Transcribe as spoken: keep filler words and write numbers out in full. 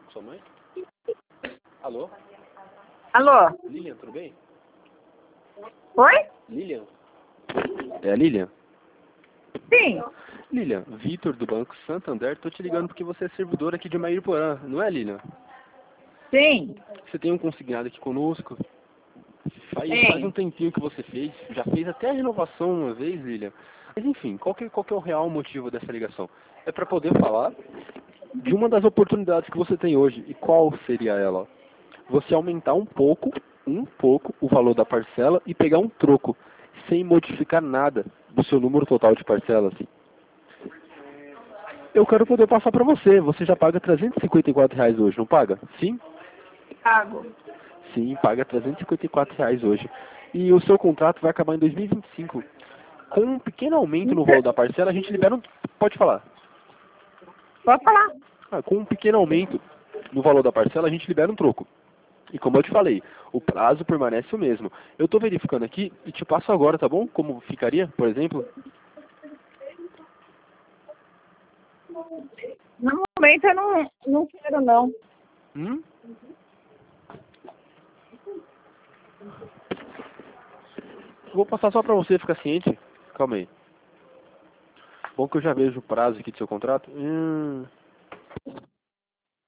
com sua mãe? Alô? Alô? Lilian, tudo bem? Oi? Lilian? É a Lilian? Sim. Lilian, Vitor do Banco Santander, tô te ligando porque você é servidor aqui de Mairiporã, não é, Lilian? Sim. Você tem um consignado aqui conosco? Faz, Sim. faz um tempinho que você fez, já fez até a renovação uma vez, Lilian. Mas enfim, qual que, qual que é o real motivo dessa ligação? É para poder falar de uma das oportunidades que você tem hoje. E qual seria ela? Você aumentar um pouco, um pouco, o valor da parcela e pegar um troco, sem modificar nada do seu número total de parcelas. Assim. Eu quero poder passar para você. Você já paga trezentos e cinquenta e quatro reais hoje, não paga? Sim? Pago. Sim, paga trezentos e cinquenta e quatro reais hoje. E o seu contrato vai acabar em dois mil e vinte e cinco. Com um pequeno aumento no valor da parcela, a gente libera um... Pode falar. Pode falar. Ah, com um pequeno aumento no valor da parcela, a gente libera um troco. E como eu te falei, o prazo permanece o mesmo. Eu estou verificando aqui e te passo agora, tá bom? Como ficaria, por exemplo? No momento eu não, não quero, não. Hum? Vou passar só para você ficar ciente. Calma aí. Bom que eu já vejo o prazo aqui do seu contrato. Hum...